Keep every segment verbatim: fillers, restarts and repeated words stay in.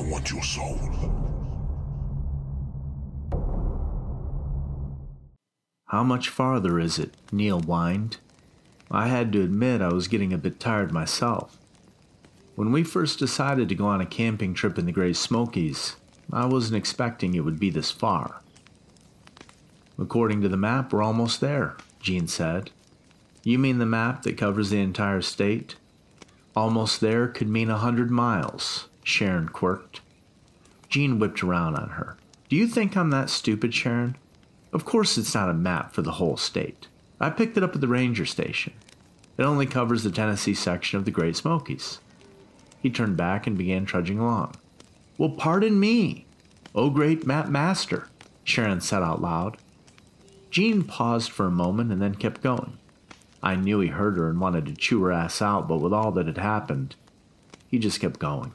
want your soul. How much farther is it? Neil whined. I had to admit I was getting a bit tired myself. When we first decided to go on a camping trip in the Great Smokies, I wasn't expecting it would be this far. According to the map, we're almost there, Gene said. You mean the map that covers the entire state? Almost there could mean a hundred miles, Sharon quirked. Gene whipped around on her. Do you think I'm that stupid, Sharon? Of course it's not a map for the whole state. I picked it up at the ranger station. It only covers the Tennessee section of the Great Smokies. He turned back and began trudging along. Well, pardon me, oh great map master, Sharon said out loud. Gene paused for a moment and then kept going. I knew he heard her and wanted to chew her ass out, but with all that had happened, he just kept going.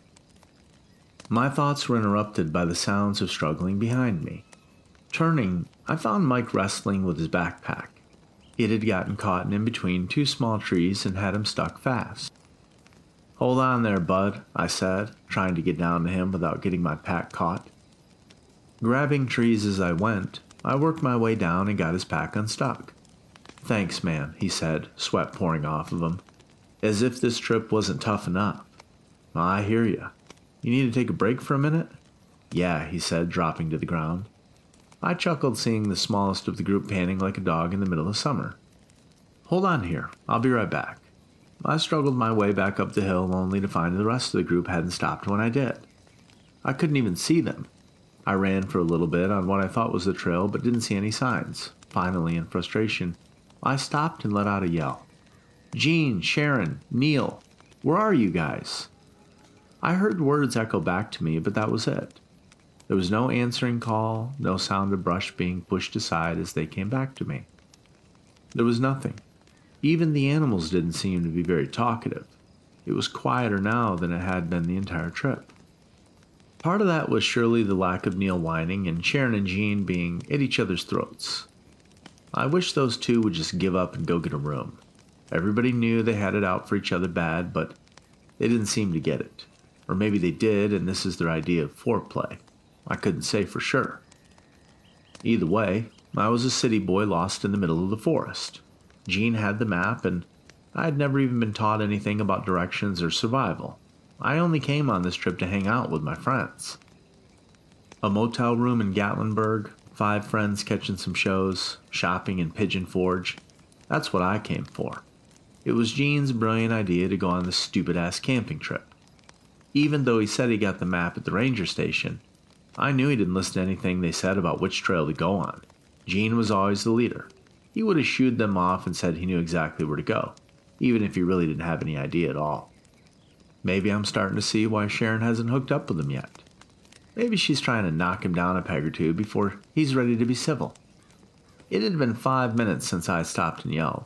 My thoughts were interrupted by the sounds of struggling behind me. Turning, I found Mike wrestling with his backpack. It had gotten caught in between two small trees and had him stuck fast. Hold on there, bud, I said, trying to get down to him without getting my pack caught. Grabbing trees as I went, I worked my way down and got his pack unstuck. Thanks, man, he said, sweat pouring off of him. As if this trip wasn't tough enough. I hear ya. You need to take a break for a minute? Yeah, he said, dropping to the ground. I chuckled seeing the smallest of the group panting like a dog in the middle of summer. Hold on here, I'll be right back. I struggled my way back up the hill only to find the rest of the group hadn't stopped when I did. I couldn't even see them. I ran for a little bit on what I thought was the trail but didn't see any signs. Finally, in frustration, I stopped and let out a yell. Gene, Sharon, Neil, where are you guys? I heard words echo back to me, but that was it. There was no answering call, no sound of brush being pushed aside as they came back to me. There was nothing. Even the animals didn't seem to be very talkative. It was quieter now than it had been the entire trip. Part of that was surely the lack of Neil whining and Sharon and Gene being at each other's throats. I wish those two would just give up and go get a room. Everybody knew they had it out for each other bad, but they didn't seem to get it. Or maybe they did, and this is their idea of foreplay. I couldn't say for sure. Either way, I was a city boy lost in the middle of the forest. Gene had the map, and I had never even been taught anything about directions or survival. I only came on this trip to hang out with my friends. A motel room in Gatlinburg, five friends catching some shows, shopping in Pigeon Forge. That's what I came for. It was Gene's brilliant idea to go on this stupid-ass camping trip. Even though he said he got the map at the ranger station, I knew he didn't listen to anything they said about which trail to go on. Gene was always the leader. He would have shooed them off and said he knew exactly where to go, even if he really didn't have any idea at all. Maybe I'm starting to see why Sharon hasn't hooked up with him yet. Maybe she's trying to knock him down a peg or two before he's ready to be civil. It had been five minutes since I stopped and yelled,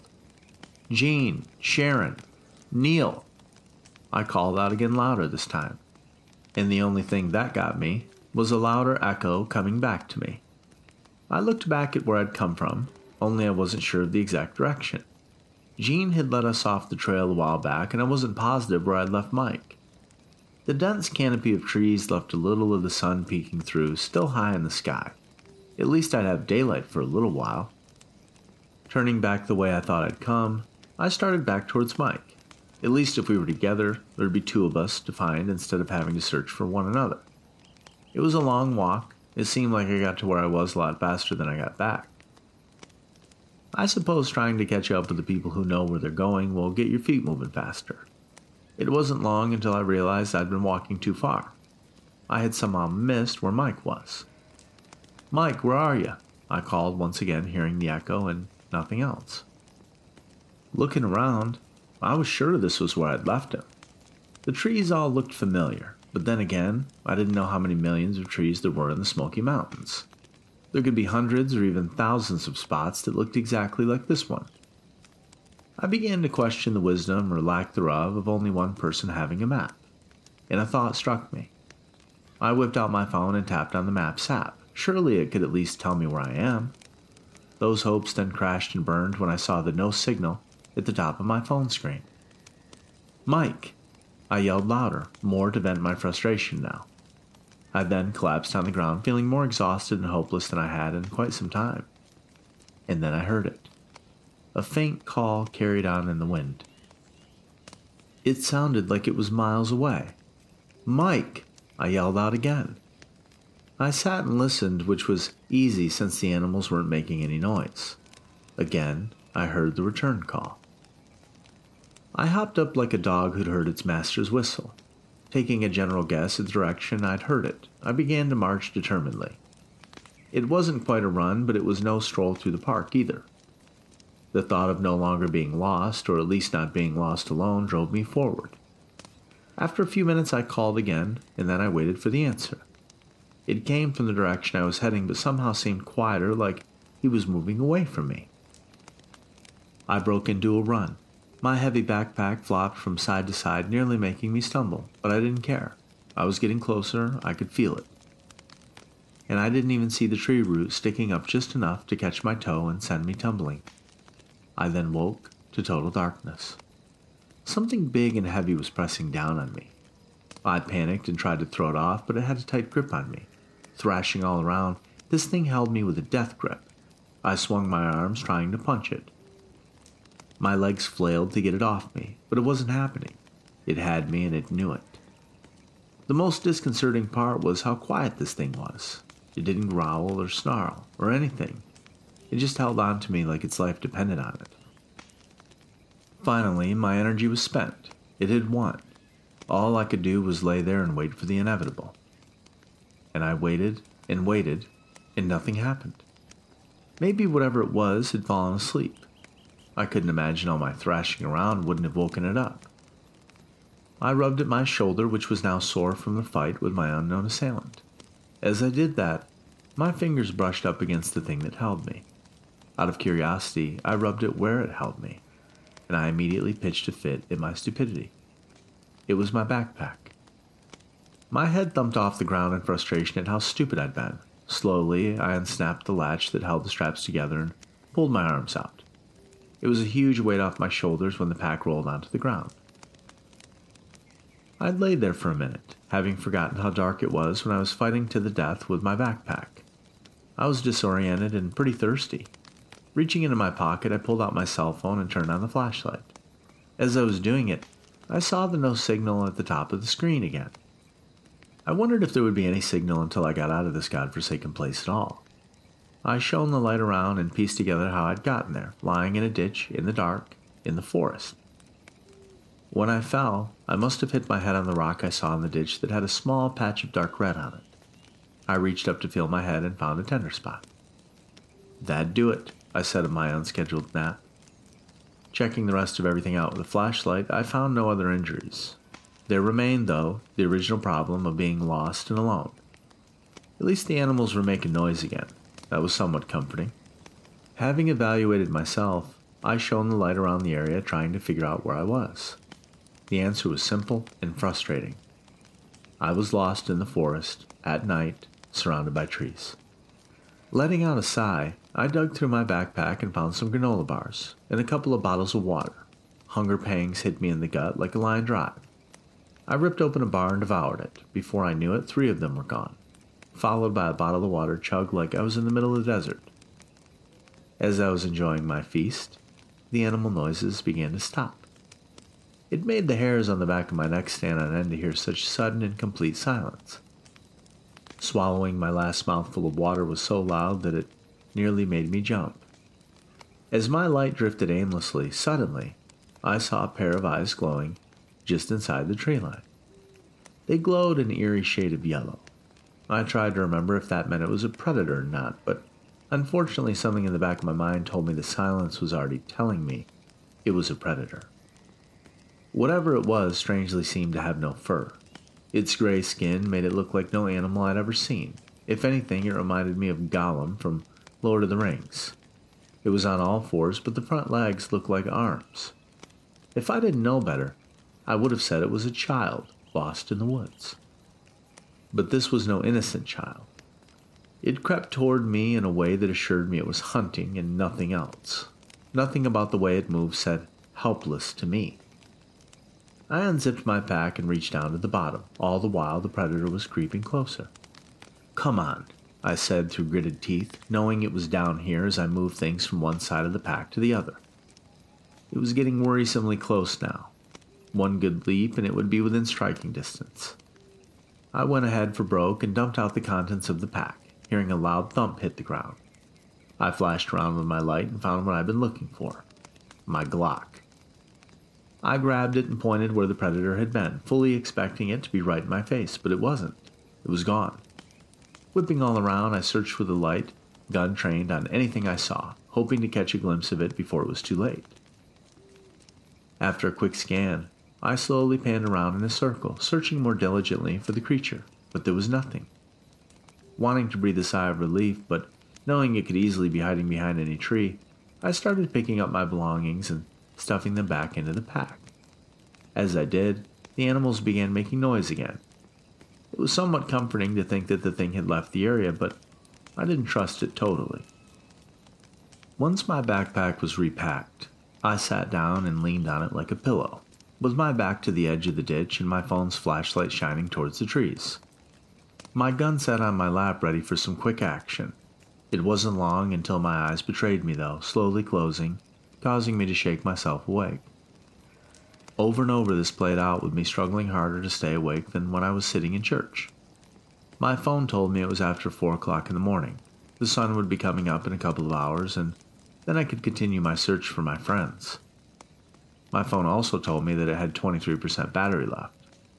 Gene, Sharon, Neil. I called out again louder this time, and the only thing that got me was a louder echo coming back to me. I looked back at where I'd come from, only I wasn't sure of the exact direction. Gene had led us off the trail a while back, and I wasn't positive where I'd left Mike. The dense canopy of trees left a little of the sun peeking through, still high in the sky. At least I'd have daylight for a little while. Turning back the way I thought I'd come, I started back towards Mike. At least if we were together, there'd be two of us to find instead of having to search for one another. It was a long walk. It seemed like I got to where I was a lot faster than I got back. I suppose trying to catch up with the people who know where they're going will get your feet moving faster. It wasn't long until I realized I'd been walking too far. I had somehow missed where Mike was. Mike, where are you? I called once again, hearing the echo and nothing else. Looking around, I was sure this was where I'd left him. The trees all looked familiar, but then again, I didn't know how many millions of trees there were in the Smoky Mountains. There could be hundreds or even thousands of spots that looked exactly like this one. I began to question the wisdom or lack thereof of only one person having a map, and a thought struck me. I whipped out my phone and tapped on the map's app. Surely it could at least tell me where I am. Those hopes then crashed and burned when I saw the no signal at the top of my phone screen. Mike! I yelled louder, more to vent my frustration now. I then collapsed on the ground, feeling more exhausted and hopeless than I had in quite some time. And then I heard it. A faint call carried on in the wind. It sounded like it was miles away. "Mike!" I yelled out again. I sat and listened, which was easy since the animals weren't making any noise. Again, I heard the return call. I hopped up like a dog who'd heard its master's whistle. Taking a general guess at the direction I'd heard it, I began to march determinedly. It wasn't quite a run, but it was no stroll through the park either. The thought of no longer being lost, or at least not being lost alone, drove me forward. After a few minutes I called again, and then I waited for the answer. It came from the direction I was heading, but somehow seemed quieter, like he was moving away from me. I broke into a run. My heavy backpack flopped from side to side, nearly making me stumble, but I didn't care. I was getting closer, I could feel it. And I didn't even see the tree root sticking up just enough to catch my toe and send me tumbling. I then woke to total darkness. Something big and heavy was pressing down on me. I panicked and tried to throw it off, but it had a tight grip on me. Thrashing all around, this thing held me with a death grip. I swung my arms, trying to punch it. My legs flailed to get it off me, but it wasn't happening. It had me and it knew it. The most disconcerting part was how quiet this thing was. It didn't growl or snarl or anything. It just held on to me like its life depended on it. Finally, my energy was spent. It had won. All I could do was lay there and wait for the inevitable. And I waited and waited, and nothing happened. Maybe whatever it was had fallen asleep. I couldn't imagine all my thrashing around wouldn't have woken it up. I rubbed at my shoulder, which was now sore from the fight with my unknown assailant. As I did that, my fingers brushed up against the thing that held me. Out of curiosity, I rubbed it where it held me, and I immediately pitched a fit in my stupidity. It was my backpack. My head thumped off the ground in frustration at how stupid I'd been. Slowly, I unsnapped the latch that held the straps together and pulled my arms out. It was a huge weight off my shoulders when the pack rolled onto the ground. I'd laid there for a minute, having forgotten how dark it was when I was fighting to the death with my backpack. I was disoriented and pretty thirsty. Reaching into my pocket, I pulled out my cell phone and turned on the flashlight. As I was doing it, I saw the no signal at the top of the screen again. I wondered if there would be any signal until I got out of this godforsaken place at all. I shone the light around and pieced together how I'd gotten there, lying in a ditch, in the dark, in the forest. When I fell, I must have hit my head on the rock I saw in the ditch that had a small patch of dark red on it. I reached up to feel my head and found a tender spot. "That'd do it," I said of my unscheduled nap. Checking the rest of everything out with a flashlight, I found no other injuries. There remained, though, the original problem of being lost and alone. At least the animals were making noise again. That was somewhat comforting. Having evaluated myself, I shone the light around the area trying to figure out where I was. The answer was simple and frustrating. I was lost in the forest, at night, surrounded by trees. Letting out a sigh, I dug through my backpack and found some granola bars and a couple of bottles of water. Hunger pangs hit me in the gut like a line drive. I ripped open a bar and devoured it. Before I knew it, three of them were gone, followed by a bottle of water chugged like I was in the middle of the desert. As I was enjoying my feast, the animal noises began to stop. It made the hairs on the back of my neck stand on end to hear such sudden and complete silence. Swallowing my last mouthful of water was so loud that it nearly made me jump. As my light drifted aimlessly, suddenly, I saw a pair of eyes glowing just inside the tree line. They glowed an eerie shade of yellow. I tried to remember if that meant it was a predator or not, but unfortunately something in the back of my mind told me the silence was already telling me it was a predator. Whatever it was strangely seemed to have no fur. Its gray skin made it look like no animal I'd ever seen. If anything, it reminded me of Gollum from Lord of the Rings. It was on all fours, but the front legs looked like arms. If I didn't know better, I would have said it was a child lost in the woods. But this was no innocent child. It crept toward me in a way that assured me it was hunting and nothing else. Nothing about the way it moved said helpless to me. I unzipped my pack and reached down to the bottom. All the while, the predator was creeping closer. Come on, I said through gritted teeth, knowing it was down here as I moved things from one side of the pack to the other. It was getting worrisomely close now. One good leap and it would be within striking distance. I went ahead for broke and dumped out the contents of the pack, hearing a loud thump hit the ground. I flashed around with my light and found what I'd been looking for. My Glock. I grabbed it and pointed where the predator had been, fully expecting it to be right in my face, but it wasn't. It was gone. Whipping all around, I searched with the light, gun trained on anything I saw, hoping to catch a glimpse of it before it was too late. After a quick scan, I slowly panned around in a circle, searching more diligently for the creature, but there was nothing. Wanting to breathe a sigh of relief, but knowing it could easily be hiding behind any tree, I started picking up my belongings and stuffing them back into the pack. As I did, the animals began making noise again. It was somewhat comforting to think that the thing had left the area, but I didn't trust it totally. Once my backpack was repacked, I sat down and leaned on it like a pillow, with my back to the edge of the ditch and my phone's flashlight shining towards the trees. My gun sat on my lap ready for some quick action. It wasn't long until my eyes betrayed me though, slowly closing, causing me to shake myself awake. Over and over this played out with me struggling harder to stay awake than when I was sitting in church. My phone told me it was after four o'clock in the morning. The sun would be coming up in a couple of hours and then I could continue my search for my friends. My phone also told me that it had twenty-three percent battery left.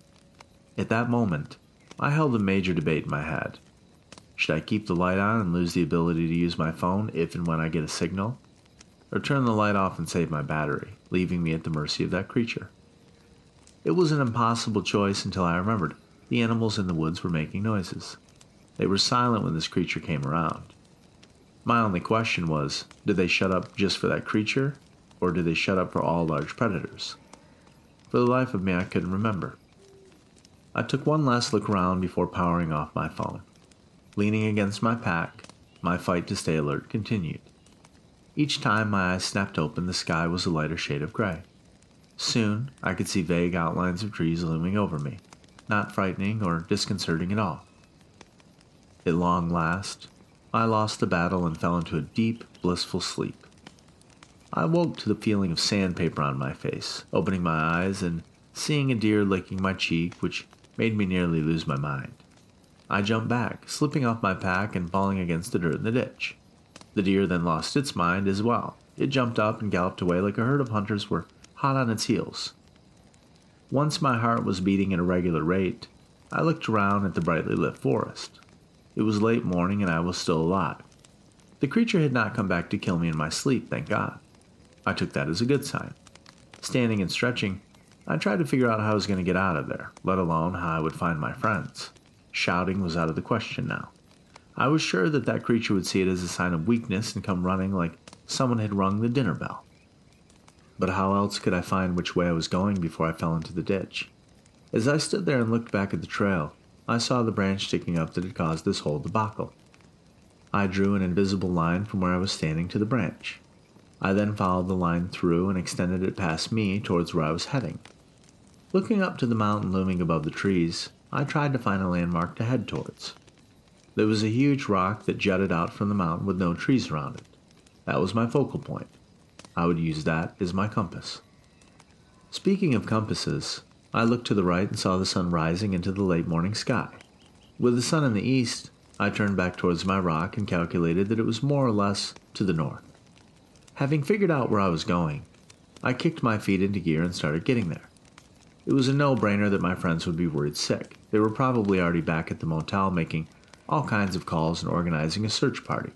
At that moment, I held a major debate in my head. Should I keep the light on and lose the ability to use my phone if and when I get a signal? Or turn the light off and save my battery, leaving me at the mercy of that creature? It was an impossible choice until I remembered the animals in the woods were making noises. They were silent when this creature came around. My only question was, did they shut up just for that creature, or did they shut up for all large predators? For the life of me, I couldn't remember. I took one last look around before powering off my phone. Leaning against my pack, my fight to stay alert continued. Each time my eyes snapped open, the sky was a lighter shade of gray. Soon, I could see vague outlines of trees looming over me, not frightening or disconcerting at all. At long last, I lost the battle and fell into a deep, blissful sleep. I woke to the feeling of sandpaper on my face, opening my eyes and seeing a deer licking my cheek, which made me nearly lose my mind. I jumped back, slipping off my pack and falling against the dirt in the ditch. The deer then lost its mind as well. It jumped up and galloped away like a herd of hunters were hot on its heels. Once my heart was beating at a regular rate, I looked around at the brightly lit forest. It was late morning and I was still alive. The creature had not come back to kill me in my sleep, thank God. I took that as a good sign. Standing and stretching, I tried to figure out how I was going to get out of there, let alone how I would find my friends. Shouting was out of the question now. I was sure that that creature would see it as a sign of weakness and come running like someone had rung the dinner bell. But how else could I find which way I was going before I fell into the ditch? As I stood there and looked back at the trail, I saw the branch sticking up that had caused this whole debacle. I drew an invisible line from where I was standing to the branch. I then followed the line through and extended it past me towards where I was heading. Looking up to the mountain looming above the trees, I tried to find a landmark to head towards. There was a huge rock that jutted out from the mountain with no trees around it. That was my focal point. I would use that as my compass. Speaking of compasses, I looked to the right and saw the sun rising into the late morning sky. With the sun in the east, I turned back towards my rock and calculated that it was more or less to the north. Having figured out where I was going, I kicked my feet into gear and started getting there. It was a no-brainer that my friends would be worried sick. They were probably already back at the motel making all kinds of calls and organizing a search party.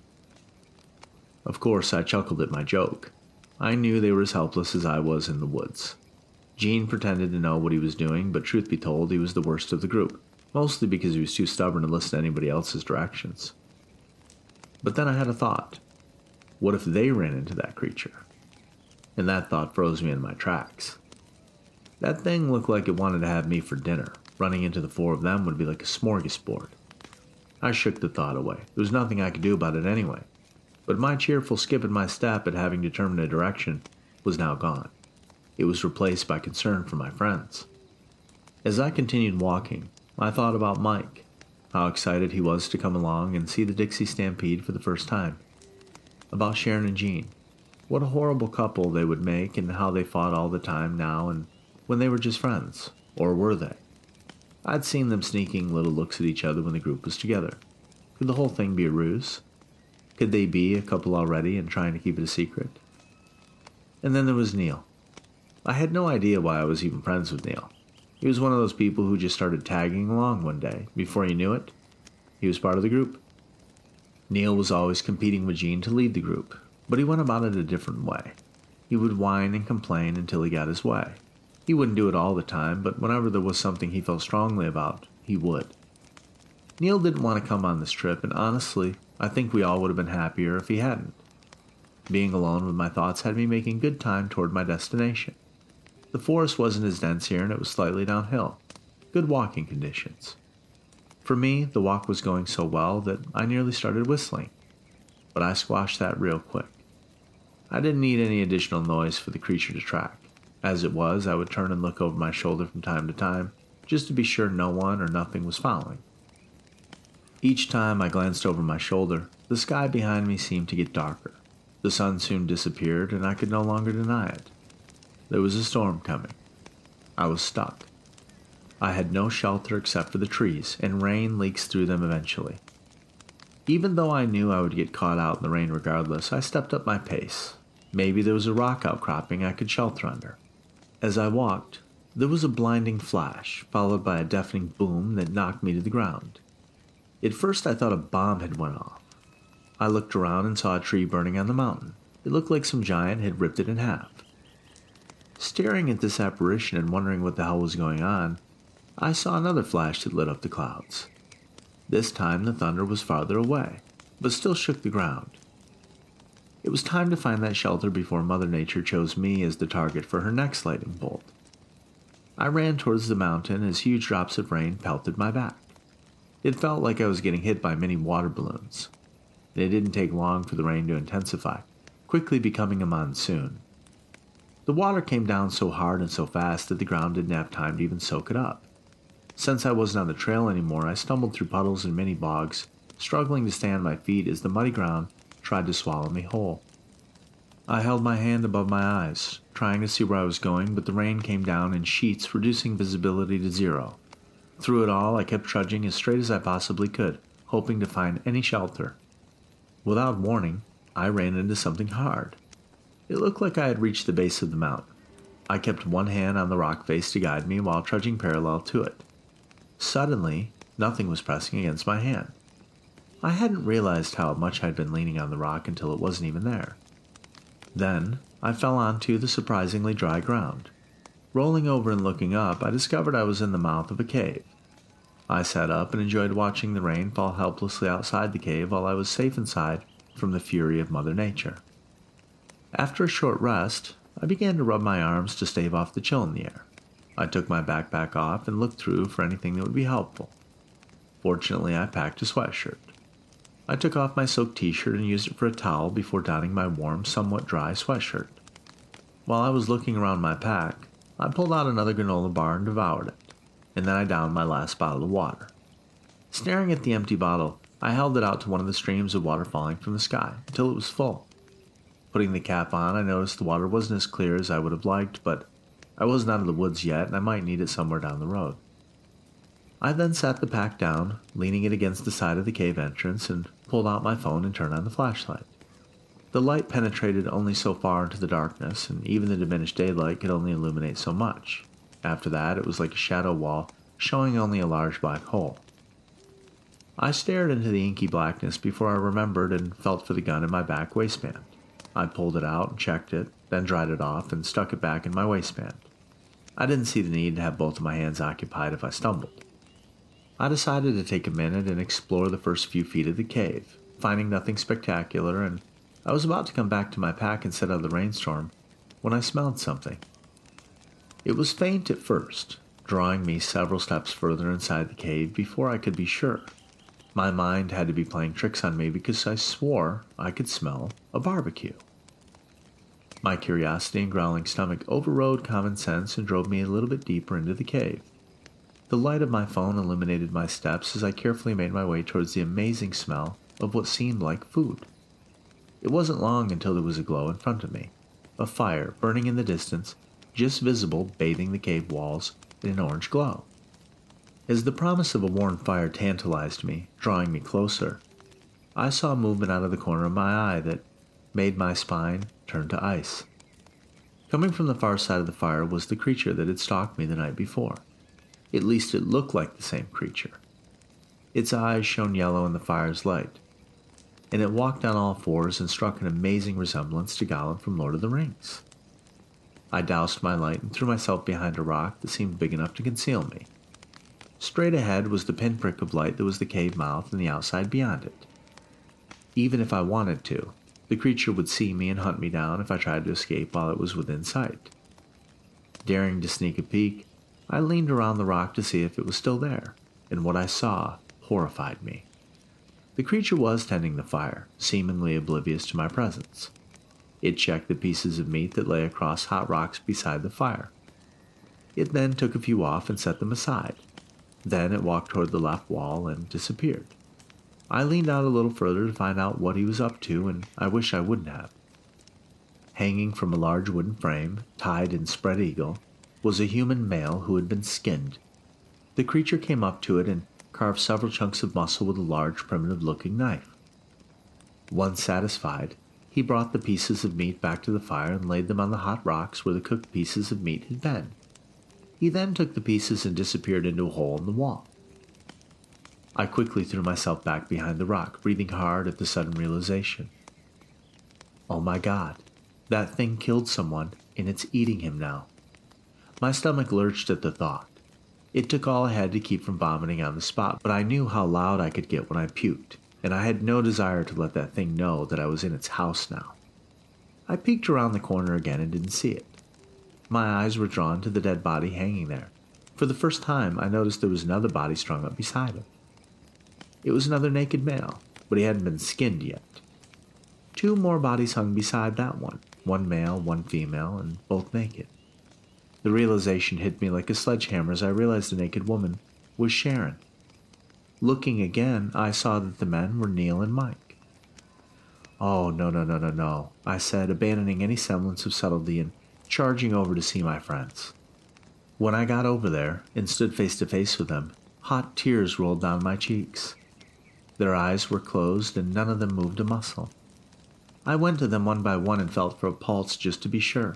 Of course, I chuckled at my joke. I knew they were as helpless as I was in the woods. Gene pretended to know what he was doing, but truth be told, he was the worst of the group, mostly because he was too stubborn to listen to anybody else's directions. But then I had a thought. What if they ran into that creature? And that thought froze me in my tracks. That thing looked like it wanted to have me for dinner. Running into the four of them would be like a smorgasbord. I shook the thought away. There was nothing I could do about it anyway. But my cheerful skip in my step at having determined a direction was now gone. It was replaced by concern for my friends. As I continued walking, I thought about Mike. how excited he was to come along and see the Dixie Stampede for the first time. About Sharon and Jean. What a horrible couple they would make, and how they fought all the time now and when they were just friends. Or were they? I'd seen them sneaking little looks at each other when the group was together. Could the whole thing be a ruse? Could they be a couple already and trying to keep it a secret? And then there was Neil. I had no idea why I was even friends with Neil. He was one of those people who just started tagging along one day. Before you knew it, he was part of the group. Neil was always competing with Jean to lead the group, but he went about it a different way. He would whine and complain until he got his way. He wouldn't do it all the time, but whenever there was something he felt strongly about, he would. Neil didn't want to come on this trip, and honestly, I think we all would have been happier if he hadn't. Being alone with my thoughts had me making good time toward my destination. The forest wasn't as dense here, and it was slightly downhill. Good walking conditions. For me, the walk was going so well that I nearly started whistling, but I squashed that real quick. I didn't need any additional noise for the creature to track. As it was, I would turn and look over my shoulder from time to time, just to be sure no one or nothing was following. Each time I glanced over my shoulder, the sky behind me seemed to get darker. The sun soon disappeared, and I could no longer deny it. There was a storm coming. I was stuck. I had no shelter except for the trees, and rain leaks through them eventually. Even though I knew I would get caught out in the rain regardless, I stepped up my pace. Maybe there was a rock outcropping I could shelter under. As I walked, there was a blinding flash, followed by a deafening boom that knocked me to the ground. At first I thought a bomb had went off. I looked around and saw a tree burning on the mountain. It looked like some giant had ripped it in half. Staring at this apparition and wondering what the hell was going on, I saw another flash that lit up the clouds. This time the thunder was farther away, but still shook the ground. It was time to find that shelter before Mother Nature chose me as the target for her next lightning bolt. I ran towards the mountain as huge drops of rain pelted my back. It felt like I was getting hit by mini water balloons. It didn't take long for the rain to intensify, quickly becoming a monsoon. The water came down so hard and so fast that the ground didn't have time to even soak it up. Since I wasn't on the trail anymore, I stumbled through puddles and mini bogs, struggling to stay on my feet as the muddy ground tried to swallow me whole. I held my hand above my eyes, trying to see where I was going, but the rain came down in sheets, reducing visibility to zero. Through it all, I kept trudging as straight as I possibly could, hoping to find any shelter. Without warning, I ran into something hard. It looked like I had reached the base of the mountain. I kept one hand on the rock face to guide me while trudging parallel to it. Suddenly, nothing was pressing against my hand. I hadn't realized how much I'd been leaning on the rock until it wasn't even there. Then, I fell onto the surprisingly dry ground. Rolling over and looking up, I discovered I was in the mouth of a cave. I sat up and enjoyed watching the rain fall helplessly outside the cave while I was safe inside from the fury of Mother Nature. After a short rest, I began to rub my arms to stave off the chill in the air. I took my backpack off and looked through for anything that would be helpful. Fortunately, I packed a sweatshirt. I took off my silk t-shirt and used it for a towel before donning my warm, somewhat dry sweatshirt. While I was looking around my pack, I pulled out another granola bar and devoured it, and then I downed my last bottle of water. Staring at the empty bottle, I held it out to one of the streams of water falling from the sky until it was full. Putting the cap on, I noticed the water wasn't as clear as I would have liked, but I wasn't out of the woods yet, and I might need it somewhere down the road. I then sat the pack down, leaning it against the side of the cave entrance, and pulled out my phone and turned on the flashlight. The light penetrated only so far into the darkness, and even the diminished daylight could only illuminate so much. After that, it was like a shadow wall, showing only a large black hole. I stared into the inky blackness before I remembered and felt for the gun in my back waistband. I pulled it out and checked it, then dried it off and stuck it back in my waistband. I didn't see the need to have both of my hands occupied if I stumbled. I decided to take a minute and explore the first few feet of the cave, finding nothing spectacular, and I was about to come back to my pack and set out of the rainstorm when I smelled something. It was faint at first, drawing me several steps further inside the cave before I could be sure. My mind had to be playing tricks on me because I swore I could smell a barbecue. My curiosity and growling stomach overrode common sense and drove me a little bit deeper into the cave. The light of my phone illuminated my steps as I carefully made my way towards the amazing smell of what seemed like food. It wasn't long until there was a glow in front of me, a fire burning in the distance, just visible bathing the cave walls in an orange glow. As the promise of a warm fire tantalized me, drawing me closer, I saw movement out of the corner of my eye that made my spine turn to ice. Coming from the far side of the fire was the creature that had stalked me the night before. At least it looked like the same creature. Its eyes shone yellow in the fire's light, and it walked on all fours and struck an amazing resemblance to Gollum from Lord of the Rings. I doused my light and threw myself behind a rock that seemed big enough to conceal me. Straight ahead was the pinprick of light that was the cave mouth and the outside beyond it. Even if I wanted to, the creature would see me and hunt me down if I tried to escape while it was within sight. Daring to sneak a peek, I leaned around the rock to see if it was still there, and what I saw horrified me. The creature was tending the fire, seemingly oblivious to my presence. It checked the pieces of meat that lay across hot rocks beside the fire. It then took a few off and set them aside. Then it walked toward the left wall and disappeared. I leaned out a little further to find out what he was up to, and I wish I wouldn't have. Hanging from a large wooden frame, tied in spread eagle, was a human male who had been skinned. The creature came up to it and carved several chunks of muscle with a large, primitive-looking knife. Once satisfied, he brought the pieces of meat back to the fire and laid them on the hot rocks where the cooked pieces of meat had been. He then took the pieces and disappeared into a hole in the wall. I quickly threw myself back behind the rock, breathing hard at the sudden realization. Oh my God, that thing killed someone, and it's eating him now. My stomach lurched at the thought. It took all I had to keep from vomiting on the spot, but I knew how loud I could get when I puked, and I had no desire to let that thing know that I was in its house now. I peeked around the corner again and didn't see it. My eyes were drawn to the dead body hanging there. For the first time, I noticed there was another body strung up beside him. It was another naked male, but he hadn't been skinned yet. Two more bodies hung beside that one, one male, one female, and both naked. The realization hit me like a sledgehammer as I realized the naked woman was Sharon. Looking again, I saw that the men were Neil and Mike. Oh, no, no, no, no, no, I said, abandoning any semblance of subtlety and charging over to see my friends. When I got over there and stood face to face with them, hot tears rolled down my cheeks. Their eyes were closed and none of them moved a muscle. I went to them one by one and felt for a pulse just to be sure.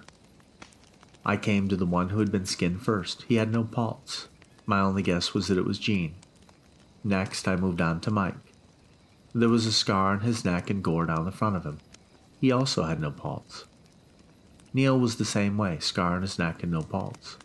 I came to the one who had been skinned first. He had no pulse. My only guess was that it was Gene. Next, I moved on to Mike. There was a scar on his neck and gore down the front of him. He also had no pulse. Neil was the same way, scar on his neck and no pulse.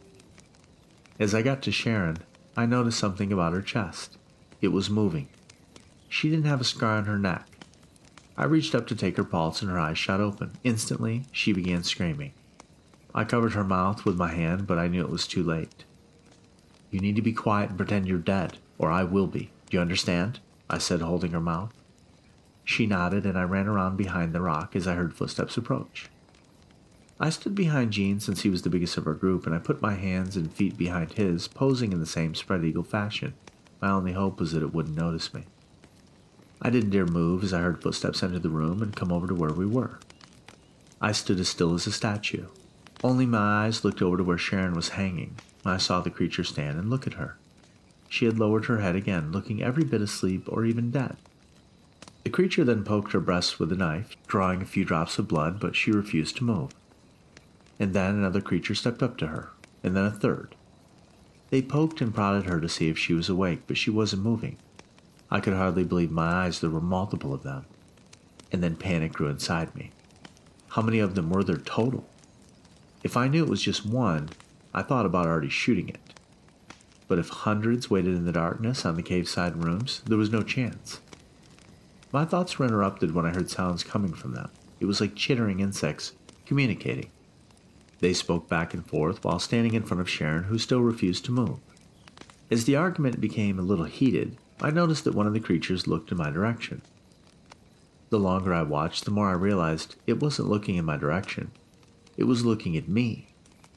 As I got to Sharon, I noticed something about her chest. It was moving. She didn't have a scar on her neck. I reached up to take her pulse and her eyes shot open. Instantly, she began screaming. I covered her mouth with my hand, but I knew it was too late. You need to be quiet and pretend you're dead, or I will be. Do you understand? I said, holding her mouth. She nodded, and I ran around behind the rock as I heard footsteps approach. I stood behind Gene since he was the biggest of our group, and I put my hands and feet behind his, posing in the same spread eagle fashion. My only hope was that it wouldn't notice me. I didn't dare move as I heard footsteps enter the room and come over to where we were. I stood as still as a statue. Only my eyes looked over to where Sharon was hanging. I saw the creature stand and look at her. She had lowered her head again, looking every bit asleep or even dead. The creature then poked her breast with a knife, drawing a few drops of blood, but she refused to move. And then another creature stepped up to her, and then a third. They poked and prodded her to see if she was awake, but she wasn't moving. I could hardly believe my eyes. There were multiple of them. And then panic grew inside me. How many of them were there total? If I knew it was just one, I thought about already shooting it. But if hundreds waited in the darkness on the cave-side rooms, there was no chance. My thoughts were interrupted when I heard sounds coming from them. It was like chittering insects communicating. They spoke back and forth while standing in front of Sharon, who still refused to move. As the argument became a little heated, I noticed that one of the creatures looked in my direction. The longer I watched, the more I realized it wasn't looking in my direction. It was looking at me.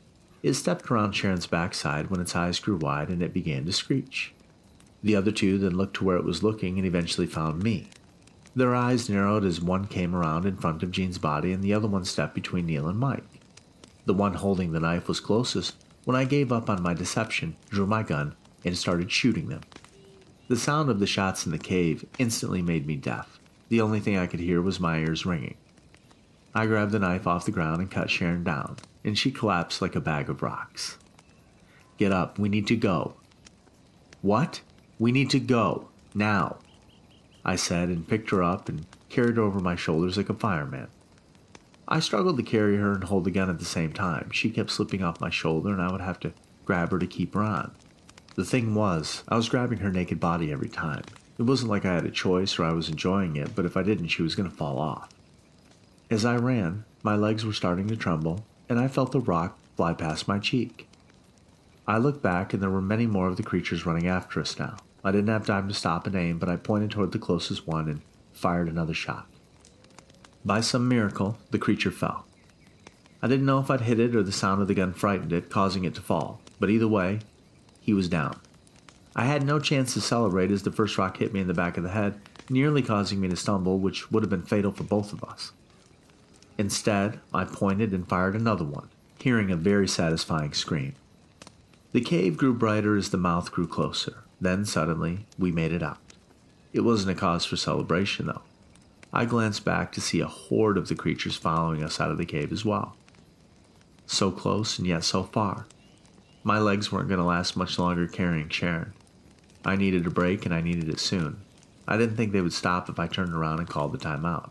It stepped around Sharon's backside when its eyes grew wide and it began to screech. The other two then looked to where it was looking and eventually found me. Their eyes narrowed as one came around in front of Jean's body and the other one stepped between Neil and Mike. The one holding the knife was closest when I gave up on my deception, drew my gun, and started shooting them. The sound of the shots in the cave instantly made me deaf. The only thing I could hear was my ears ringing. I grabbed the knife off the ground and cut Sharon down, and she collapsed like a bag of rocks. "Get up, we need to go." "What? We need to go, now," I said, and picked her up and carried her over my shoulders like a fireman. I struggled to carry her and hold the gun at the same time. She kept slipping off my shoulder and I would have to grab her to keep her on. The thing was, I was grabbing her naked body every time. It wasn't like I had a choice or I was enjoying it, but if I didn't, she was going to fall off. As I ran, my legs were starting to tremble, and I felt a rock fly past my cheek. I looked back, and there were many more of the creatures running after us now. I didn't have time to stop and aim, but I pointed toward the closest one and fired another shot. By some miracle, the creature fell. I didn't know if I'd hit it or the sound of the gun frightened it, causing it to fall, but either way, he was down. I had no chance to celebrate as the first rock hit me in the back of the head, nearly causing me to stumble, which would have been fatal for both of us. Instead, I pointed and fired another one, hearing a very satisfying scream. The cave grew brighter as the mouth grew closer. Then, suddenly, we made it out. It wasn't a cause for celebration, though. I glanced back to see a horde of the creatures following us out of the cave as well. So close and yet so far. My legs weren't going to last much longer carrying Sharon. I needed a break, and I needed it soon. I didn't think they would stop if I turned around and called the time out.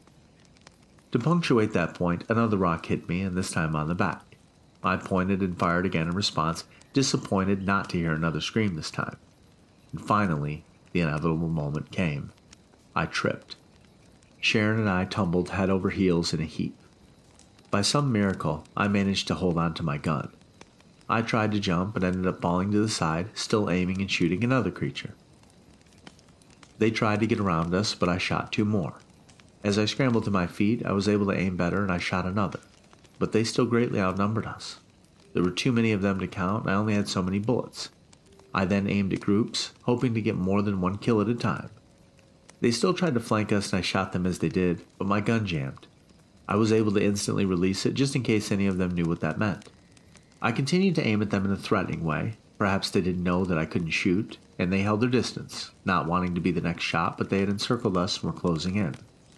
To punctuate that point, another rock hit me, and this time on the back. I pointed and fired again in response, disappointed not to hear another scream this time. And finally, the inevitable moment came. I tripped. Sharon and I tumbled head over heels in a heap. By some miracle, I managed to hold on to my gun. I tried to jump but ended up falling to the side, still aiming and shooting another creature. They tried to get around us, but I shot two more. As I scrambled to my feet, I was able to aim better and I shot another, but they still greatly outnumbered us. There were too many of them to count, and I only had so many bullets. I then aimed at groups, hoping to get more than one kill at a time. They still tried to flank us and I shot them as they did, but my gun jammed. I was able to instantly release it just in case any of them knew what that meant. I continued to aim at them in a threatening way. Perhaps they didn't know that I couldn't shoot, and they held their distance, not wanting to be the next shot, but they had encircled us and were closing in.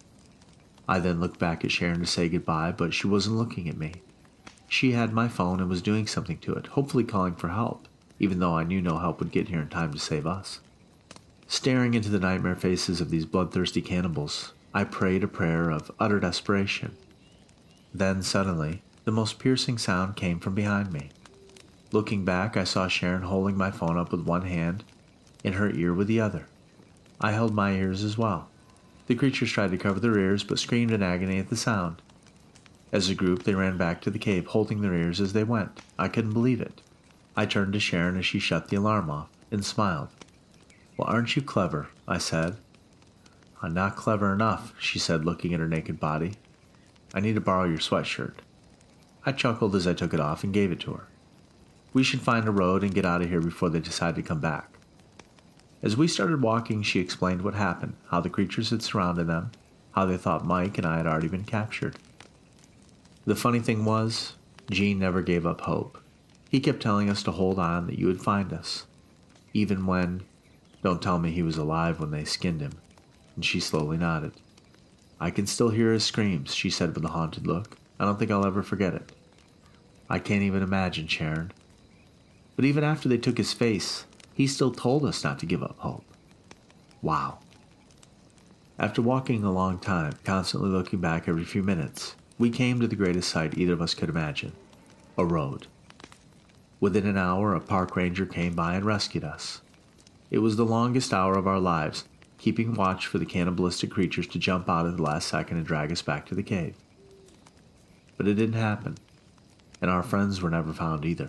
I then looked back at Sharon to say goodbye, but she wasn't looking at me. She had my phone and was doing something to it, hopefully calling for help, even though I knew no help would get here in time to save us. Staring into the nightmare faces of these bloodthirsty cannibals, I prayed a prayer of utter desperation. Then, suddenly, the most piercing sound came from behind me. Looking back, I saw Sharon holding my phone up with one hand and her ear with the other. I held my ears as well. The creatures tried to cover their ears, but screamed in agony at the sound. As a group, they ran back to the cave, holding their ears as they went. I couldn't believe it. I turned to Sharon as she shut the alarm off, and smiled. "Well, aren't you clever?" I said. "I'm not clever enough," she said, looking at her naked body. "I need to borrow your sweatshirt." I chuckled as I took it off and gave it to her. We should find a road and get out of here before they decide to come back. As we started walking, she explained what happened, how the creatures had surrounded them, how they thought Mike and I had already been captured. The funny thing was, Gene never gave up hope. He kept telling us to hold on, that you would find us. Even when, don't tell me he was alive when they skinned him, and she slowly nodded. "I can still hear his screams," she said with a haunted look. "I don't think I'll ever forget it." I can't even imagine, Sharon. But even after they took his face, he still told us not to give up hope. Wow. After walking a long time, constantly looking back every few minutes, we came to the greatest sight either of us could imagine. A road. Within an hour, a park ranger came by and rescued us. It was the longest hour of our lives, keeping watch for the cannibalistic creatures to jump out at the last second and drag us back to the cave. But it didn't happen, and our friends were never found either.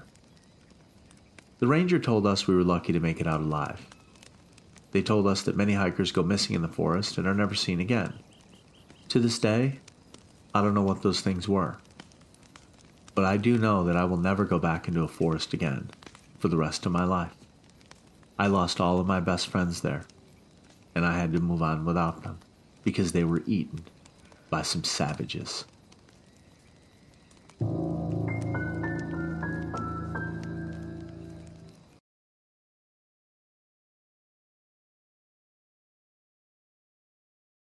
The ranger told us we were lucky to make it out alive. They told us that many hikers go missing in the forest and are never seen again. To this day, I don't know what those things were. but I do know that I will never go back into a forest again for the rest of my life. I lost all of my best friends there, and I had to move on without them because they were eaten by some savages.